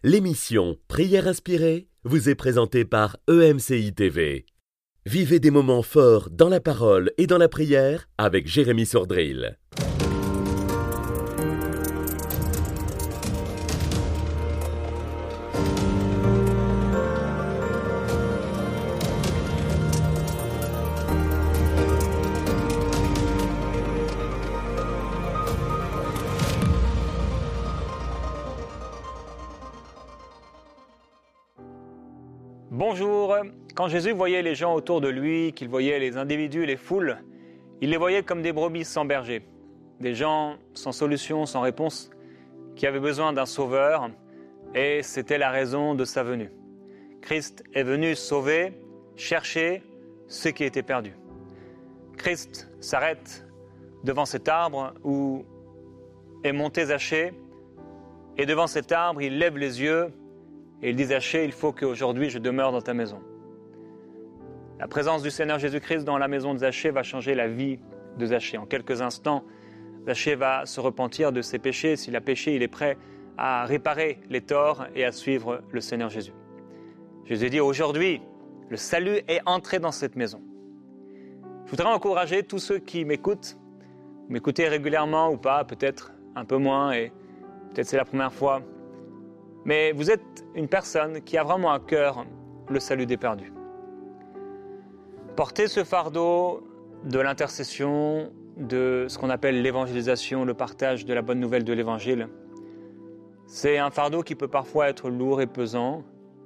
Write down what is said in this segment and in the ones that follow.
L'émission Prière inspirée vous est présentée par EMCI TV. Vivez des moments forts dans la parole et dans la prière avec Jérémy Sordrill. Bonjour. Quand Jésus voyait les gens autour de lui, qu'il voyait les individus, les foules, il les voyait comme des brebis sans berger, des gens sans solution, sans réponse, qui avaient besoin d'un sauveur, et c'était la raison de sa venue. Christ est venu sauver, chercher ceux qui étaient perdus. Christ s'arrête devant cet arbre où est monté Zachée, et devant cet arbre, il lève les yeux, et il dit Zachée, il faut qu'aujourd'hui je demeure dans ta maison. La présence du Seigneur Jésus-Christ dans la maison de Zachée va changer la vie de Zachée. En quelques instants, Zachée va se repentir de ses péchés. S'il a péché, il est prêt à réparer les torts et à suivre le Seigneur Jésus. Jésus dit aujourd'hui, le salut est entré dans cette maison. Je voudrais encourager tous ceux qui m'écoutent, vous m'écoutez régulièrement ou pas, peut-être un peu moins et peut-être c'est la première fois. Mais vous êtes une personne qui a vraiment à cœur le salut des perdus. Portez ce fardeau de l'intercession, de ce qu'on appelle l'évangélisation, le partage de la bonne nouvelle de l'évangile. C'est un fardeau qui peut parfois être lourd et pesant.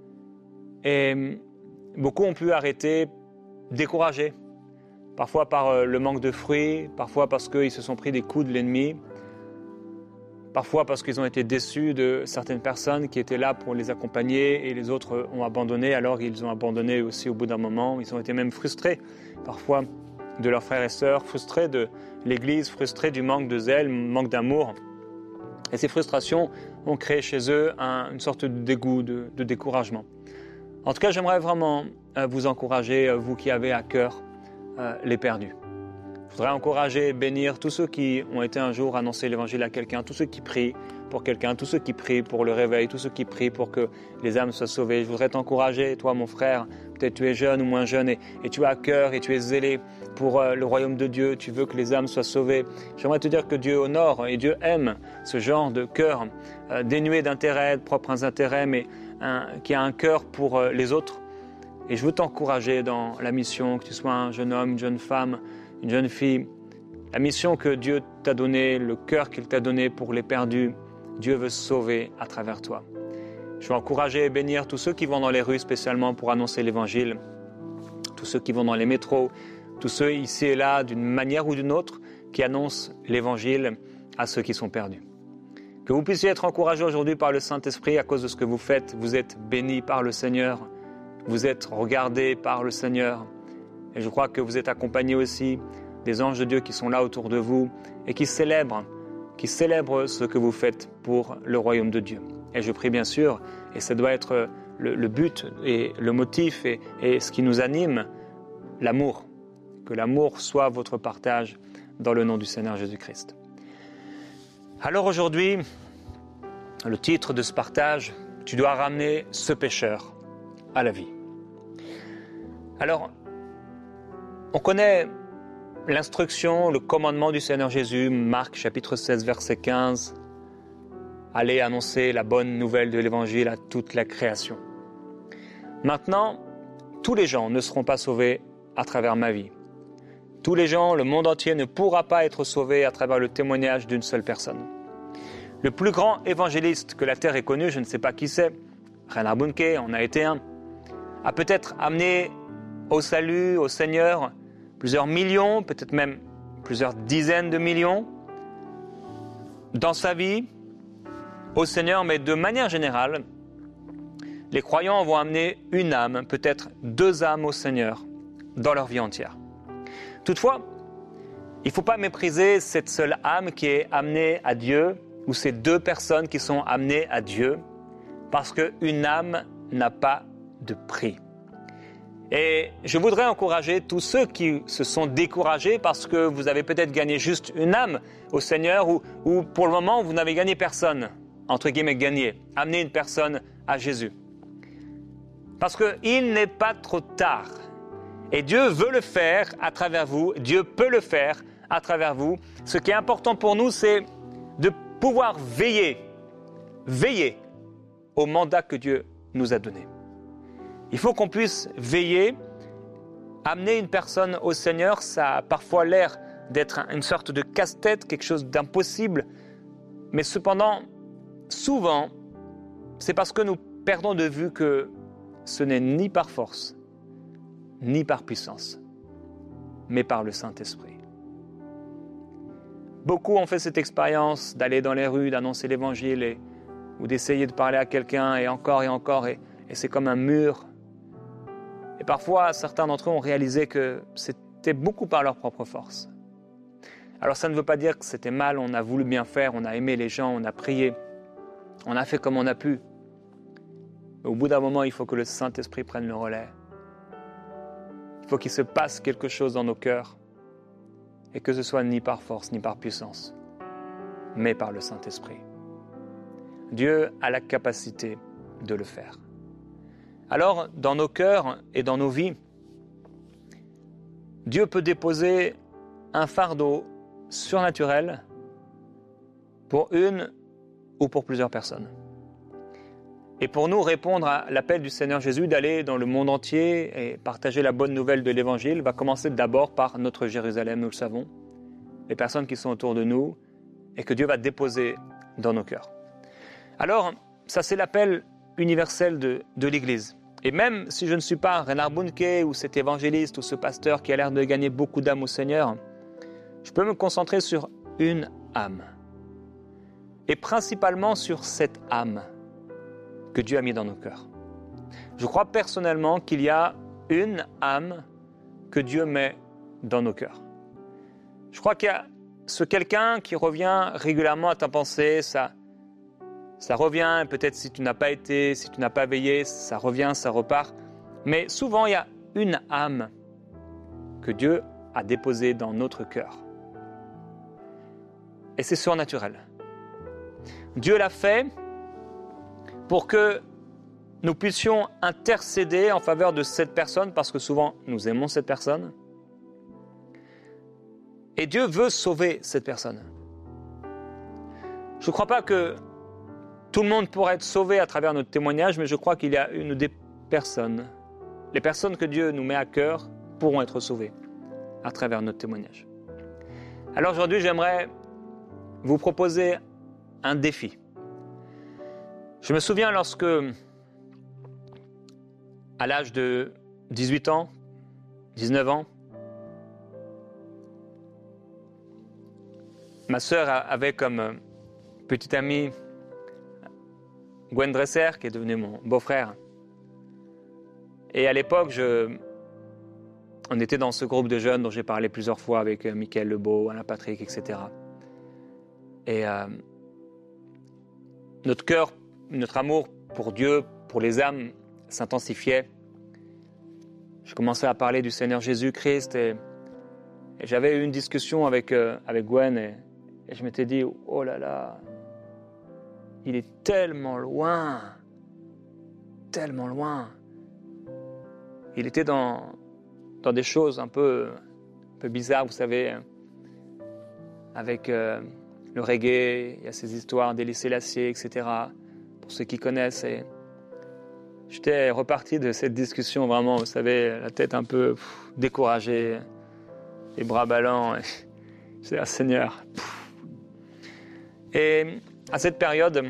Et beaucoup ont pu arrêter, découragés. Parfois par le manque de fruits, parfois parce qu'ils se sont pris des coups de l'ennemi. Parfois parce qu'ils ont été déçus de certaines personnes qui étaient là pour les accompagner et les autres ont abandonné, alors ils ont abandonné aussi au bout d'un moment. Ils ont été même frustrés, parfois de leurs frères et sœurs, frustrés de l'Église, frustrés du manque de zèle, manque d'amour. Et ces frustrations ont créé chez eux une sorte de dégoût, de découragement. En tout cas, j'aimerais vraiment vous encourager, vous qui avez à cœur les perdus. Je voudrais encourager et bénir tous ceux qui ont été un jour annoncer l'évangile à quelqu'un, tous ceux qui prient pour quelqu'un, tous ceux qui prient pour le réveil, tous ceux qui prient pour que les âmes soient sauvées. Je voudrais t'encourager, toi mon frère, peut-être tu es jeune ou moins jeune et tu as à cœur et tu es zélé pour le royaume de Dieu, tu veux que les âmes soient sauvées. J'aimerais te dire que Dieu honore et Dieu aime ce genre de cœur dénué d'intérêts, de propres intérêts, mais qui a un cœur pour les autres. Et je veux t'encourager dans la mission, que tu sois un jeune homme, une jeune femme, une jeune fille, la mission que Dieu t'a donnée, le cœur qu'il t'a donné pour les perdus, Dieu veut sauver à travers toi. Je veux encourager et bénir tous ceux qui vont dans les rues spécialement pour annoncer l'évangile, tous ceux qui vont dans les métros, tous ceux ici et là d'une manière ou d'une autre qui annoncent l'évangile à ceux qui sont perdus. Que vous puissiez être encouragés aujourd'hui par le Saint-Esprit à cause de ce que vous faites. Vous êtes bénis par le Seigneur, vous êtes regardés par le Seigneur. Et je crois que vous êtes accompagnés aussi des anges de Dieu qui sont là autour de vous et qui célèbrent ce que vous faites pour le royaume de Dieu. Et je prie bien sûr, et ça doit être le but et le motif et ce qui nous anime, l'amour. Que l'amour soit votre partage dans le nom du Seigneur Jésus-Christ. Alors aujourd'hui, le titre de ce partage, tu dois ramener ce pécheur à la vie. Alors, on connaît l'instruction, le commandement du Seigneur Jésus, Marc chapitre 16, verset 15. Allez annoncer la bonne nouvelle de l'Évangile à toute la création. Maintenant, tous les gens ne seront pas sauvés à travers ma vie. Tous les gens, le monde entier ne pourra pas être sauvé à travers le témoignage d'une seule personne. Le plus grand évangéliste que la terre ait connu, je ne sais pas qui c'est, Reinhard Bonnke en a été un, a peut-être amené au salut, au Seigneur, plusieurs millions, peut-être même plusieurs dizaines de millions dans sa vie au Seigneur, mais de manière générale, les croyants vont amener une âme, peut-être 2 âmes au Seigneur dans leur vie entière. Toutefois, il ne faut pas mépriser cette seule âme qui est amenée à Dieu ou ces 2 personnes qui sont amenées à Dieu parce qu'une âme n'a pas de prix. Et je voudrais encourager tous ceux qui se sont découragés parce que vous avez peut-être gagné juste une âme au Seigneur ou pour le moment vous n'avez gagné personne entre guillemets, gagner, amener une personne à Jésus. Parce qu'il n'est pas trop tard. Et Dieu veut le faire à travers vous, Dieu peut le faire à travers vous. Ce qui est important pour nous, c'est de pouvoir veiller au mandat que Dieu nous a donné. Il faut qu'on puisse veiller, amener une personne au Seigneur. Ça a parfois l'air d'être une sorte de casse-tête, quelque chose d'impossible. Mais cependant, souvent, c'est parce que nous perdons de vue que ce n'est ni par force, ni par puissance, mais par le Saint-Esprit. Beaucoup ont fait cette expérience d'aller dans les rues, d'annoncer l'Évangile ou d'essayer de parler à quelqu'un et encore, et c'est comme un mur. Et parfois, certains d'entre eux ont réalisé que c'était beaucoup par leur propre force. Alors ça ne veut pas dire que c'était mal, on a voulu bien faire, on a aimé les gens, on a prié, on a fait comme on a pu. Mais au bout d'un moment, il faut que le Saint-Esprit prenne le relais. Il faut qu'il se passe quelque chose dans nos cœurs et que ce soit ni par force, ni par puissance, mais par le Saint-Esprit. Dieu a la capacité de le faire. Alors, dans nos cœurs et dans nos vies, Dieu peut déposer un fardeau surnaturel pour une ou pour plusieurs personnes. Et pour nous répondre à l'appel du Seigneur Jésus d'aller dans le monde entier et partager la bonne nouvelle de l'Évangile va commencer d'abord par notre Jérusalem, nous le savons, les personnes qui sont autour de nous et que Dieu va déposer dans nos cœurs. Alors, ça c'est l'appel universel de l'Église. Et même si je ne suis pas Reinhard Bonnke ou cet évangéliste ou ce pasteur qui a l'air de gagner beaucoup d'âmes au Seigneur, je peux me concentrer sur une âme. Et principalement sur cette âme que Dieu a mis dans nos cœurs. Je crois personnellement qu'il y a une âme que Dieu met dans nos cœurs. Je crois qu'il y a ce quelqu'un qui revient régulièrement à ta pensée, ça revient, peut-être si tu n'as pas été, si tu n'as pas veillé, ça revient, ça repart. Mais souvent, il y a une âme que Dieu a déposée dans notre cœur. Et c'est surnaturel. Dieu l'a fait pour que nous puissions intercéder en faveur de cette personne, parce que souvent, nous aimons cette personne. Et Dieu veut sauver cette personne. Je ne crois pas que tout le monde pourrait être sauvé à travers notre témoignage, mais je crois qu'il y a une des personnes, les personnes que Dieu nous met à cœur, pourront être sauvées à travers notre témoignage. Alors aujourd'hui, j'aimerais vous proposer un défi. Je me souviens lorsque, à l'âge de 18 ans, 19 ans, ma sœur avait comme petite amie Gwen Dresser, qui est devenu mon beau-frère. Et à l'époque, on était dans ce groupe de jeunes dont j'ai parlé plusieurs fois avec Michael Lebeau, Alain Patrick, etc. Et notre cœur, notre amour pour Dieu, pour les âmes, s'intensifiait. Je commençais à parler du Seigneur Jésus-Christ et j'avais eu une discussion avec Gwen et je m'étais dit, oh là là, il est tellement loin. Il était dans des choses un peu bizarres, vous savez, avec le reggae, il y a ces histoires d'Haïlé Sélassié, etc. Pour ceux qui connaissent. Et j'étais reparti de cette discussion vraiment, vous savez, la tête un peu découragée, les bras ballants. C'est un Seigneur. Et à cette période,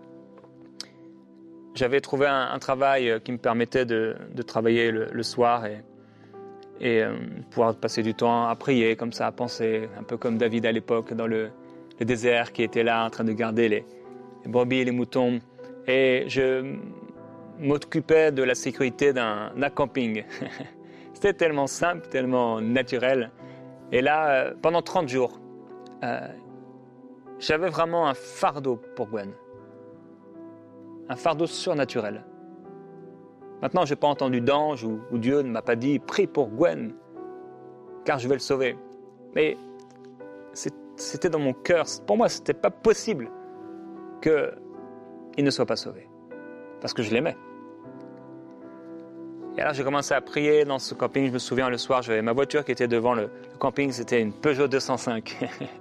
j'avais trouvé un travail qui me permettait de travailler le soir et pouvoir passer du temps à prier, comme ça, à penser, un peu comme David à l'époque dans le désert, qui était là en train de garder les brebis et les moutons. Et je m'occupais de la sécurité d'un camping. C'était tellement simple, tellement naturel. Et là, pendant 30 jours, j'avais vraiment un fardeau pour Gwen. Un fardeau surnaturel. Maintenant, je n'ai pas entendu d'ange ou Dieu ne m'a pas dit « Prie pour Gwen, car je vais le sauver ». Mais c'était dans mon cœur. Pour moi, ce n'était pas possible que il ne soit pas sauvé. Parce que je l'aimais. Et alors j'ai commencé à prier dans ce camping. Je me souviens le soir, j'avais ma voiture qui était devant le camping, c'était une Peugeot 205.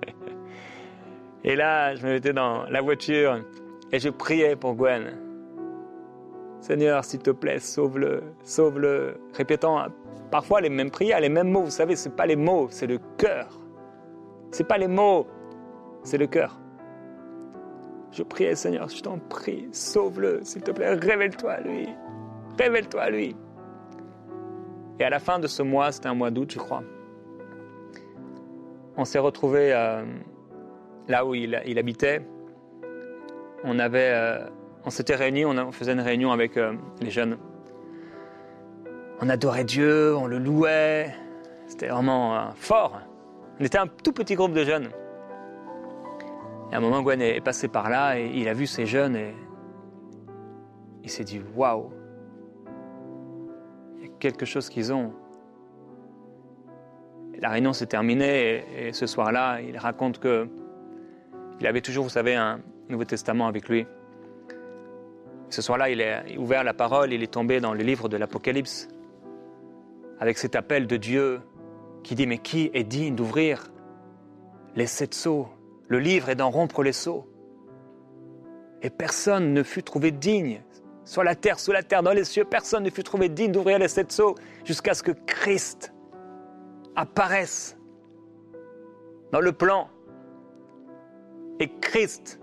Et là, je me mettais dans la voiture et je priais pour Gwen. Seigneur, s'il te plaît, sauve-le, sauve-le. Répétant parfois les mêmes prières, les mêmes mots. Vous savez, ce n'est pas les mots, c'est le cœur. Ce n'est pas les mots, c'est le cœur. Je priais, Seigneur, je t'en prie, sauve-le, s'il te plaît, révèle-toi à lui. Révèle-toi à lui. Et à la fin de ce mois, c'était un mois d'août, je crois, on s'est retrouvés là où il habitait. On s'était réunis, on faisait une réunion avec les jeunes. On adorait Dieu, on le louait. C'était vraiment fort. On était un tout petit groupe de jeunes. Et à un moment, Gwen est passé par là et il a vu ces jeunes et il s'est dit « Waouh !» Il y a quelque chose qu'ils ont. Et la réunion s'est terminée et ce soir-là, il raconte qu'il avait toujours, vous savez, un Nouveau Testament avec lui. Ce soir-là, il a ouvert la parole, il est tombé dans le livre de l'Apocalypse avec cet appel de Dieu qui dit « Mais qui est digne d'ouvrir les 7 sceaux, le livre et d'en rompre les sceaux ?» Et personne ne fut trouvé digne, sur la terre, sous la terre, dans les cieux, personne ne fut trouvé digne d'ouvrir les 7 sceaux jusqu'à ce que Christ apparaisse dans le plan. Et Christ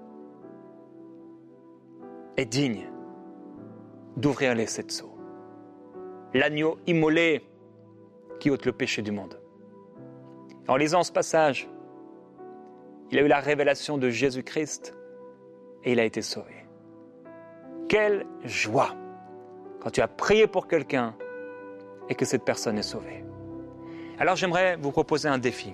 est digne d'ouvrir les 7 sceaux. L'agneau immolé qui ôte le péché du monde. En lisant ce passage, il a eu la révélation de Jésus-Christ et il a été sauvé. Quelle joie quand tu as prié pour quelqu'un et que cette personne est sauvée. Alors j'aimerais vous proposer un défi.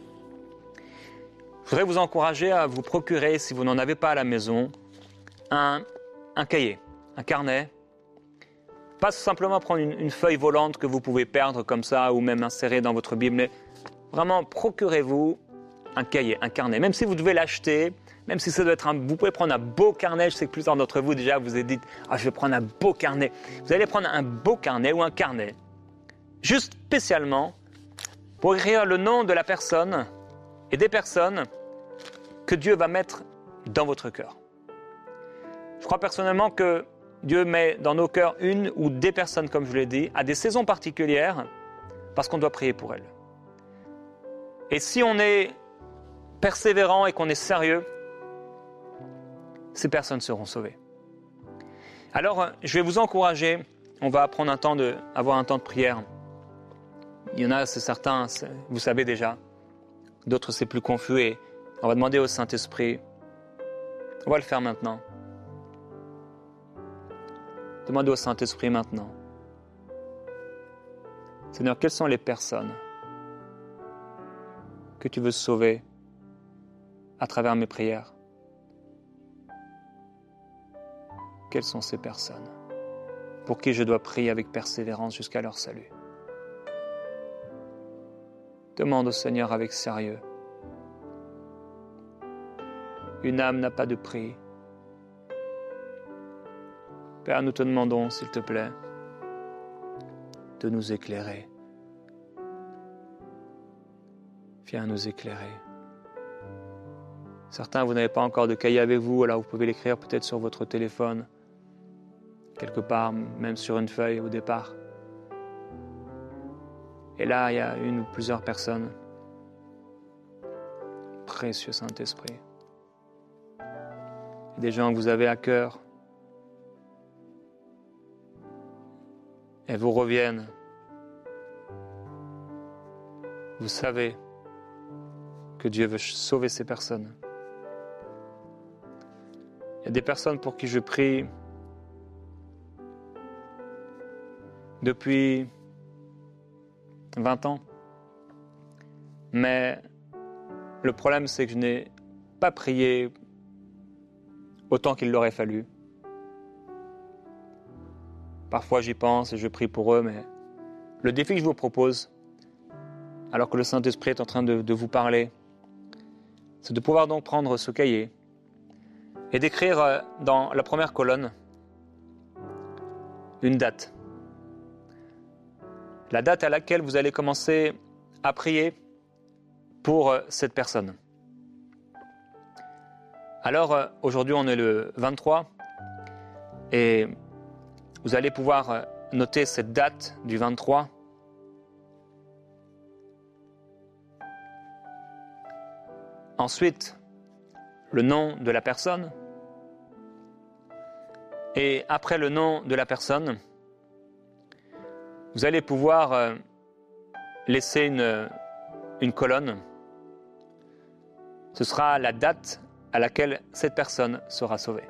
Je voudrais vous encourager à vous procurer, si vous n'en avez pas à la maison, un cahier, un carnet. Pas simplement prendre une feuille volante que vous pouvez perdre comme ça ou même insérer dans votre Bible, mais vraiment procurez-vous un cahier, un carnet. Même si vous devez l'acheter, même si ça doit être vous pouvez prendre un beau carnet. Je sais que plusieurs d'entre vous déjà vous avez dit « Ah, je vais prendre un beau carnet ». Vous allez prendre un beau carnet ou un carnet, juste spécialement pour écrire le nom de la personne et des personnes que Dieu va mettre dans votre cœur. Je crois personnellement que Dieu met dans nos cœurs une ou des personnes, comme je l'ai dit, à des saisons particulières, parce qu'on doit prier pour elles. Et si on est persévérant et qu'on est sérieux, ces personnes seront sauvées. Alors, je vais vous encourager, on va prendre avoir un temps de prière. Il y en a, c'est certain, vous savez déjà. D'autres, c'est plus confus et on va demander au Saint-Esprit. On va le faire maintenant. Demandez au Saint-Esprit maintenant. Seigneur, quelles sont les personnes que tu veux sauver à travers mes prières? Quelles sont ces personnes pour qui je dois prier avec persévérance jusqu'à leur salut? Demande au Seigneur avec sérieux. Une âme n'a pas de prix. Père, nous te demandons, s'il te plaît, de nous éclairer. Viens nous éclairer. Certains, vous n'avez pas encore de cahier avec vous, alors vous pouvez l'écrire peut-être sur votre téléphone, quelque part, même sur une feuille au départ. Et là, il y a une ou plusieurs personnes. Précieux Saint-Esprit. Des gens que vous avez à cœur. Elles vous reviennent. Vous savez que Dieu veut sauver ces personnes. Il y a des personnes pour qui je prie depuis 20 ans. Mais le problème, c'est que je n'ai pas prié autant qu'il l'aurait fallu. Parfois, j'y pense et je prie pour eux, mais le défi que je vous propose, alors que le Saint-Esprit est en train de vous parler, c'est de pouvoir donc prendre ce cahier et d'écrire dans la première colonne une date. La date à laquelle vous allez commencer à prier pour cette personne. Alors, aujourd'hui, on est le 23 et vous allez pouvoir noter cette date du 23. Ensuite, le nom de la personne. Et après le nom de la personne, vous allez pouvoir laisser une colonne. Ce sera la date à laquelle cette personne sera sauvée.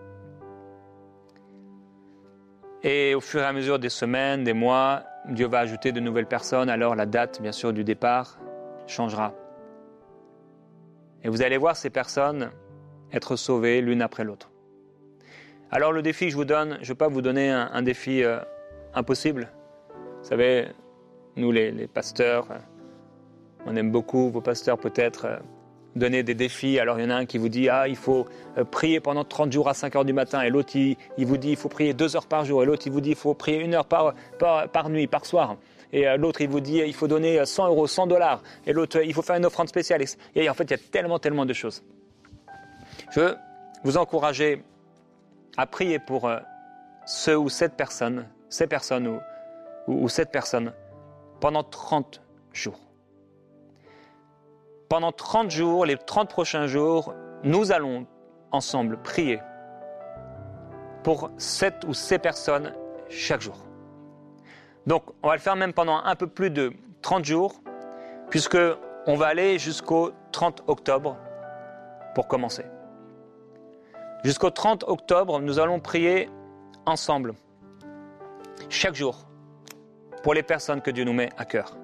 Et au fur et à mesure des semaines, des mois, Dieu va ajouter de nouvelles personnes, alors la date, bien sûr, du départ changera. Et vous allez voir ces personnes être sauvées l'une après l'autre. Alors le défi que je vous donne, je ne veux pas vous donner un défi impossible. Vous savez, nous les pasteurs, on aime beaucoup, vos pasteurs peut-être, donner des défis. Alors il y en a un qui vous dit il faut prier pendant 30 jours à 5 heures du matin, et l'autre il vous dit il faut prier 2 heures par jour, et l'autre il vous dit il faut prier 1 heure par nuit, par soir, et l'autre il vous dit il faut donner 100 euros, 100 $, et l'autre il faut faire une offrande spéciale. Et en fait il y a tellement de choses. Je veux vous encourager à prier pour ces personnes ou cette personne pendant 30 jours. Pendant 30 jours, les 30 prochains jours, nous allons ensemble prier pour cette ou ces personnes chaque jour. Donc, on va le faire même pendant un peu plus de 30 jours, puisque on va aller jusqu'au 30 octobre pour commencer. Jusqu'au 30 octobre, nous allons prier ensemble, chaque jour, pour les personnes que Dieu nous met à cœur.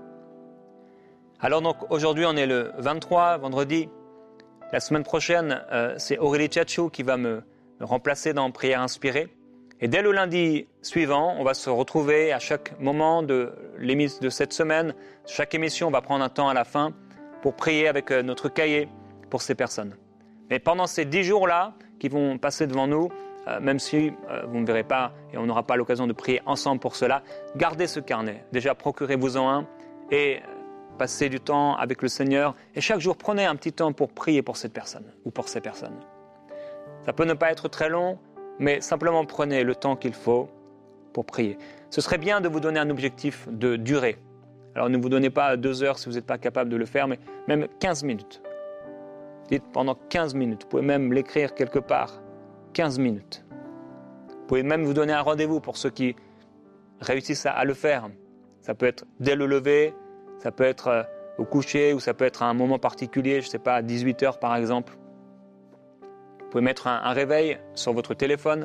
Alors donc, aujourd'hui, on est le 23, vendredi. La semaine prochaine, c'est Aurélie Tchatchou qui va me remplacer dans Prière Inspirée. Et dès le lundi suivant, on va se retrouver à chaque moment de cette semaine. Chaque émission, on va prendre un temps à la fin pour prier avec notre cahier pour ces personnes. Mais pendant ces 10 jours-là, qui vont passer devant nous, même si vous ne verrez pas et on n'aura pas l'occasion de prier ensemble pour cela, gardez ce carnet. Déjà, procurez-vous-en un et passez du temps avec le Seigneur. Et chaque jour, prenez un petit temps pour prier pour cette personne ou pour ces personnes. Ça peut ne pas être très long, mais simplement prenez le temps qu'il faut pour prier. Ce serait bien de vous donner un objectif de durée. Alors ne vous donnez pas 2 heures si vous n'êtes pas capable de le faire, mais même 15 minutes. Dites pendant 15 minutes. Vous pouvez même l'écrire quelque part. 15 minutes. Vous pouvez même vous donner un rendez-vous pour ceux qui réussissent à le faire. Ça peut être dès le lever, ça peut être au coucher, ou ça peut être à un moment particulier, je ne sais pas, à 18 heures par exemple. Vous pouvez mettre un réveil sur votre téléphone,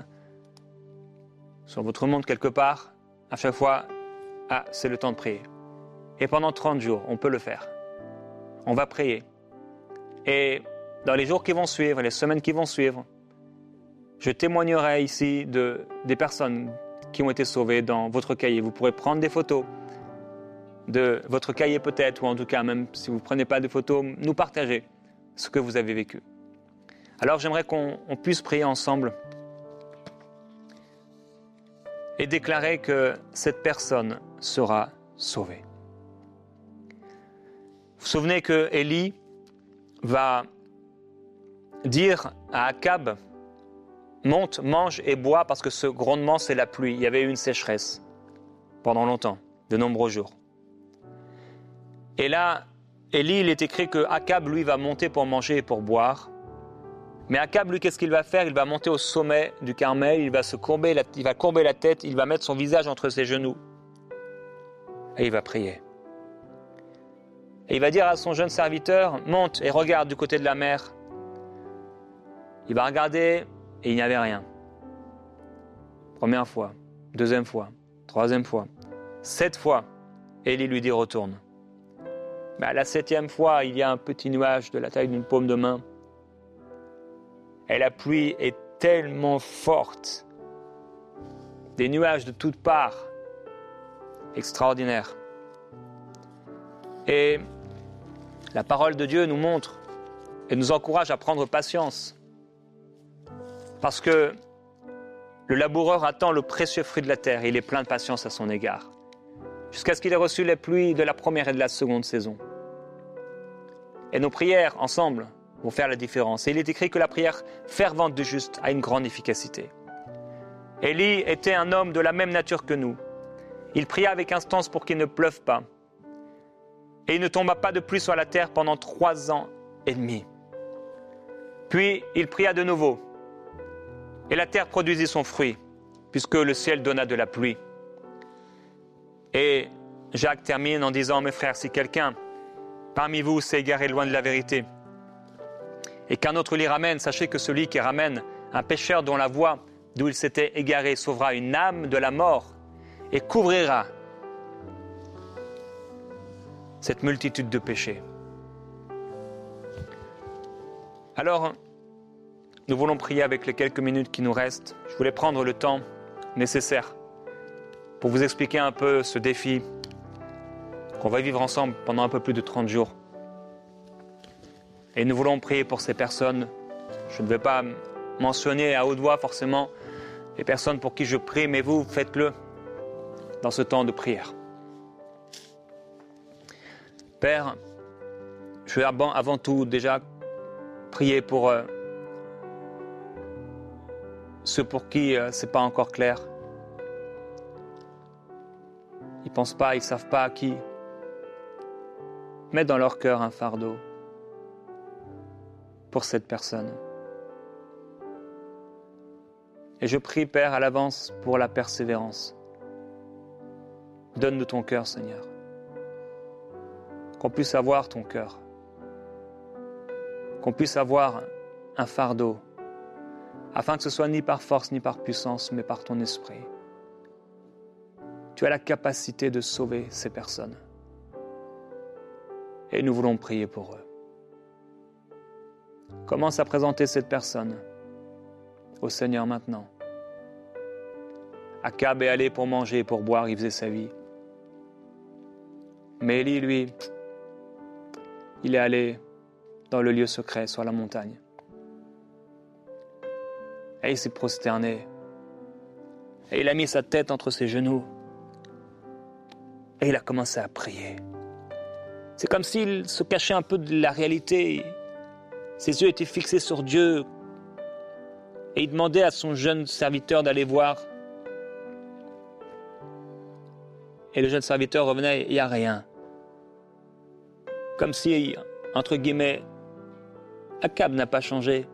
sur votre montre quelque part. À chaque fois, c'est le temps de prier. Et pendant 30 jours, on peut le faire. On va prier. Et dans les jours qui vont suivre, les semaines qui vont suivre, je témoignerai ici des personnes qui ont été sauvées dans votre cahier. Vous pourrez prendre des photos de votre cahier peut-être, ou en tout cas, même si vous ne prenez pas de photos, nous partager ce que vous avez vécu. Alors j'aimerais qu'on puisse prier ensemble et déclarer que cette personne sera sauvée. Vous vous souvenez que Élie va dire à Akab, monte, mange et bois, parce que ce grondement, c'est la pluie. Il y avait eu une sécheresse pendant longtemps, de nombreux jours. Et là, Élie, il est écrit que Akab, lui, va monter pour manger et pour boire. Mais Akab, lui, qu'est-ce qu'il va faire? Il va monter au sommet du Carmel, il va courber la tête, il va mettre son visage entre ses genoux. Et il va prier. Et il va dire à son jeune serviteur, monte et regarde du côté de la mer. Il va regarder et il n'y avait rien. Première fois, deuxième fois, troisième fois, 7 fois. Élie lui dit retourne. Mais à la 7e fois, il y a un petit nuage de la taille d'une paume de main. Et la pluie est tellement forte. Des nuages de toutes parts. Extraordinaire. Et la parole de Dieu nous montre et nous encourage à prendre patience. Parce que le laboureur attend le précieux fruit de la terre et il est plein de patience à son égard, jusqu'à ce qu'il ait reçu les pluies de la première et de la seconde saison. Et nos prières, ensemble, vont faire la différence. Et il est écrit que la prière fervente du juste a une grande efficacité. Élie était un homme de la même nature que nous. Il pria avec instance pour qu'il ne pleuve pas. Et il ne tomba pas de pluie sur la terre pendant 3 ans et demi. Puis il pria de nouveau. Et la terre produisit son fruit, puisque le ciel donna de la pluie. Et Jacques termine en disant, mes frères, si quelqu'un parmi vous s'est égaré loin de la vérité, et qu'un autre l'y ramène, sachez que celui qui ramène un pécheur dont la voie d'où il s'était égaré sauvera une âme de la mort et couvrira cette multitude de péchés. Alors, nous voulons prier avec les quelques minutes qui nous restent. Je voulais prendre le temps nécessaire pour vous expliquer un peu ce défi qu'on va vivre ensemble pendant un peu plus de 30 jours. Et nous voulons prier pour ces personnes. Je ne vais pas mentionner à haute voix forcément les personnes pour qui je prie, mais vous, faites-le dans ce temps de prière. Père, je vais avant tout déjà prier pour ceux pour qui ce n'est pas encore clair. Ils ne pensent pas, ils ne savent pas à qui mettre dans leur cœur un fardeau pour cette personne. Et je prie, Père, à l'avance pour la persévérance. Donne-nous ton cœur, Seigneur. Qu'on puisse avoir ton cœur. Qu'on puisse avoir un fardeau, afin que ce soit ni par force ni par puissance, mais par ton esprit. Tu as la capacité de sauver ces personnes. Et nous voulons prier pour eux. Commence à présenter cette personne au Seigneur maintenant. Akab est allé pour manger et pour boire, il faisait sa vie. Mais Élie, lui, il est allé dans le lieu secret, sur la montagne. Et il s'est prosterné. Et il a mis sa tête entre ses genoux. Et il a commencé à prier. C'est comme s'il se cachait un peu de la réalité. Ses yeux étaient fixés sur Dieu. Et il demandait à son jeune serviteur d'aller voir. Et le jeune serviteur revenait, il n'y a rien. Comme si, entre guillemets, Akab n'a pas changé.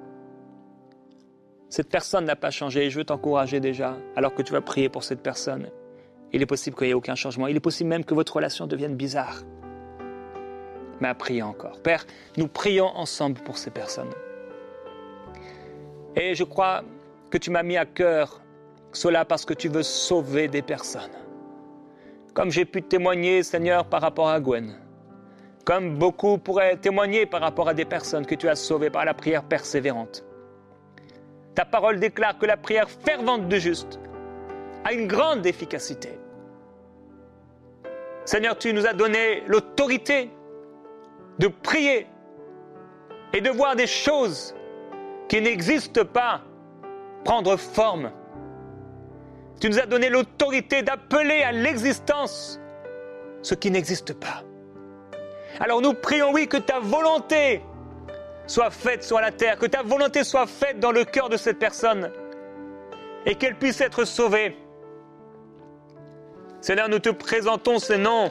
Cette personne n'a pas changé. Je veux t'encourager déjà, alors que tu vas prier pour cette personne. Il est possible qu'il n'y ait aucun changement. Il est possible même que votre relation devienne bizarre. Mais à prier encore. Père, nous prions ensemble pour ces personnes. Et je crois que tu m'as mis à cœur cela parce que tu veux sauver des personnes. Comme j'ai pu témoigner, Seigneur, par rapport à Gwen. Comme beaucoup pourraient témoigner par rapport à des personnes que tu as sauvées par la prière persévérante. Ta parole déclare que la prière fervente du juste a une grande efficacité. Seigneur, tu nous as donné l'autorité de prier et de voir des choses qui n'existent pas prendre forme. Tu nous as donné l'autorité d'appeler à l'existence ce qui n'existe pas. Alors nous prions, oui, que ta volonté soit faite sur la terre, que ta volonté soit faite dans le cœur de cette personne et qu'elle puisse être sauvée. Seigneur, nous te présentons ces noms.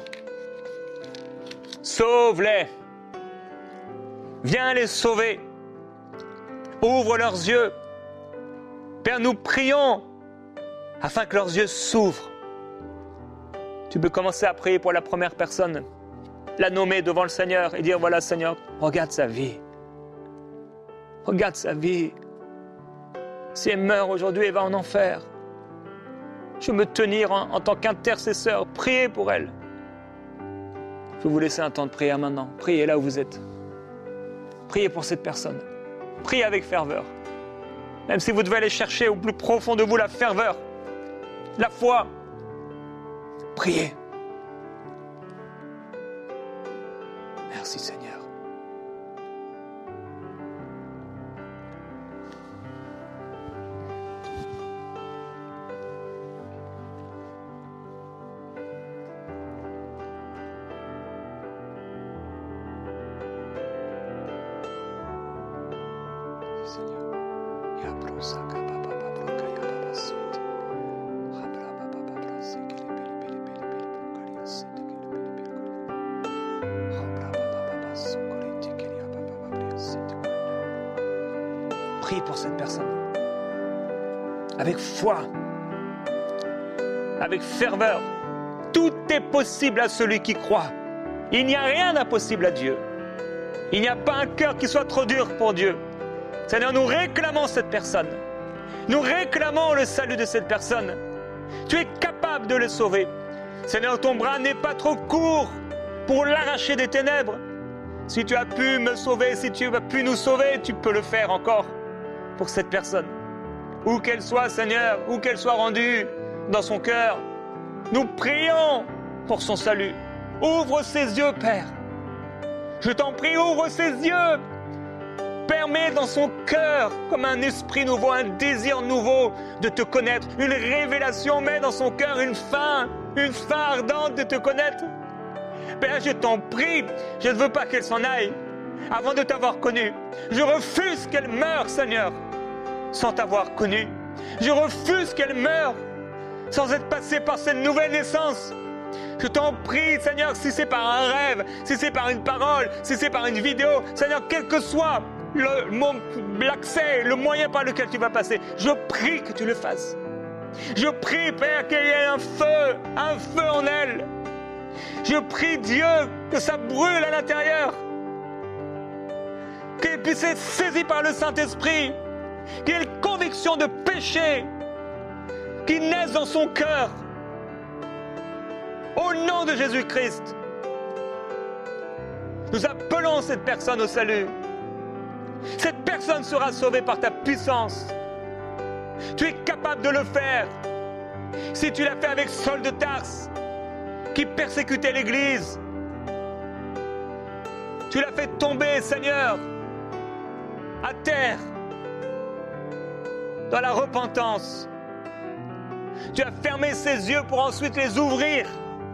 Sauve-les. Viens les sauver. Ouvre leurs yeux. Père, nous prions afin que leurs yeux s'ouvrent. Tu peux commencer à prier pour la première personne, la nommer devant le Seigneur et dire, voilà Seigneur, regarde sa vie. Regarde sa vie. Si elle meurt aujourd'hui, elle va en enfer. Je veux me tenir en tant qu'intercesseur, prier pour elle. Je vais vous laisser un temps de prière maintenant. Priez là où vous êtes. Priez pour cette personne. Priez avec ferveur. Même si vous devez aller chercher au plus profond de vous la ferveur, la foi, priez. Merci Seigneur. prie pour cette personne. Avec foi, avec ferveur. Tout est possible à celui qui croit. Il n'y a rien d'impossible à Dieu. Il n'y a pas un cœur qui soit trop dur pour Dieu. Seigneur, nous réclamons cette personne. Nous réclamons le salut de cette personne. Tu es capable de le sauver. Seigneur, ton bras n'est pas trop court pour l'arracher des ténèbres. Si tu as pu me sauver, si tu as pu nous sauver, tu peux le faire encore pour cette personne. Où qu'elle soit, Seigneur, où qu'elle soit rendue dans son cœur, nous prions pour son salut. Ouvre ses yeux, Père. Je t'en prie, ouvre ses yeux. Permets dans son cœur, comme un esprit nouveau, un désir nouveau de te connaître. Une révélation, mets dans son cœur une faim ardente de te connaître. Père, je t'en prie, je ne veux pas qu'elle s'en aille avant de t'avoir connu. Je refuse qu'elle meure, Seigneur, sans t'avoir connu. Je refuse qu'elle meure sans être passée par cette nouvelle naissance. Je t'en prie, Seigneur, si c'est par un rêve, si c'est par une parole, si c'est par une vidéo, Seigneur, quel que soit l'accès, le moyen par lequel tu vas passer, je prie que tu le fasses. Je prie, Père, qu'il y ait un feu en elle. Je prie, Dieu, que ça brûle à l'intérieur. Qu'elle puisse être saisie par le Saint-Esprit. Qu'il y ait une conviction de péché qui naisse dans son cœur. Au nom de Jésus-Christ, nous appelons cette personne au salut. Cette personne sera sauvée par ta puissance. Tu es capable de le faire. Si tu l'as fait avec Saul de Tarse, qui persécutait l'Église, tu l'as fait tomber, Seigneur, à terre, dans la repentance. Tu as fermé ses yeux pour ensuite les ouvrir.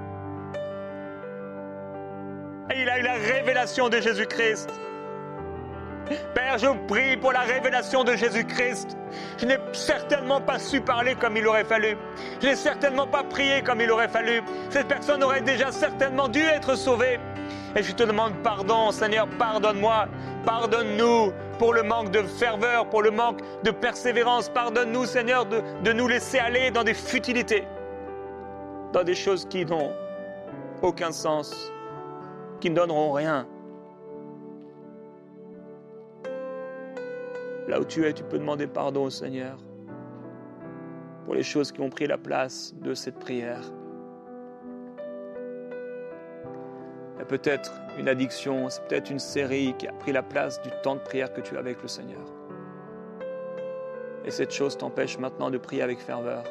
Et il a eu la révélation de Jésus-Christ. Père, je prie pour la révélation de Jésus-Christ. Je n'ai certainement pas su parler comme il aurait fallu. Je n'ai certainement pas prié comme il aurait fallu. Cette personne aurait déjà certainement dû être sauvée. Et je te demande pardon, Seigneur, pardonne-moi. Pardonne-nous pour le manque de ferveur, pour le manque de persévérance. Pardonne-nous, Seigneur, de nous laisser aller dans des futilités, dans des choses qui n'ont aucun sens, qui ne donneront rien. Là où tu es, tu peux demander pardon au Seigneur pour les choses qui ont pris la place de cette prière. Il y a peut-être une addiction, c'est peut-être une série qui a pris la place du temps de prière que tu as avec le Seigneur. Et cette chose t'empêche maintenant de prier avec ferveur.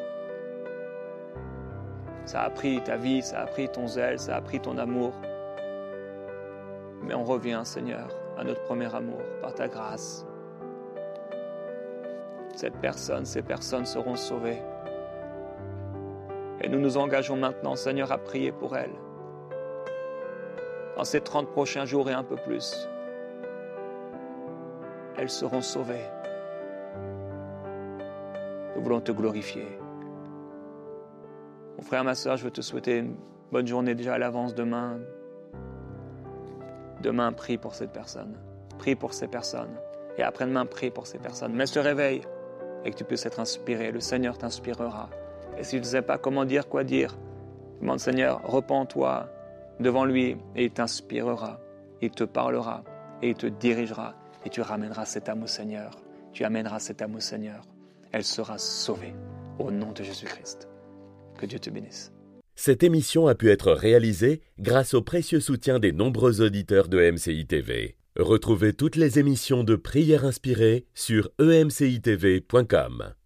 Ça a pris ta vie, ça a pris ton zèle, ça a pris ton amour. Mais on revient, Seigneur, à notre premier amour, par ta grâce. Ces personnes seront sauvées. Et nous nous engageons maintenant, Seigneur, à prier pour elles. Dans ces 30 prochains jours et un peu plus, elles seront sauvées. Nous voulons te glorifier. Mon frère, ma sœur, je veux te souhaiter une bonne journée déjà à l'avance demain. Demain, prie pour cette personne. Prie pour ces personnes. Et après-demain, prie pour ces personnes. Mais se réveille et que tu puisses être inspiré. Le Seigneur t'inspirera. Et si tu ne sais pas comment dire, quoi dire, demande Seigneur, repens-toi devant lui et il t'inspirera. Il te parlera et il te dirigera. Et tu ramèneras cette âme au Seigneur. Tu amèneras cette âme au Seigneur. Elle sera sauvée au nom de Jésus-Christ. Que Dieu te bénisse. Cette émission a pu être réalisée grâce au précieux soutien des nombreux auditeurs de MCI TV. Retrouvez toutes les émissions de Prières inspirées sur emcitv.com.